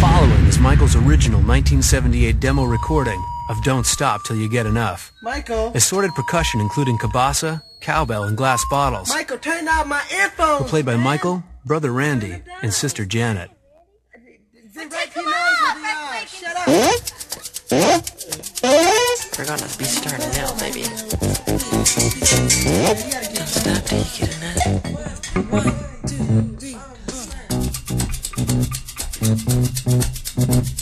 following is Michael's original 1978 demo recording of Don't Stop Till You Get Enough. Michael! Assorted percussion including cabasa, cowbell, and glass bottles. Michael, turn out my earphones! Were played by Michael, brother Randy, and sister Janet. Take them off! Shut up! We're gonna be starting now, baby. Don't stop till you get enough. 1, 2, 3.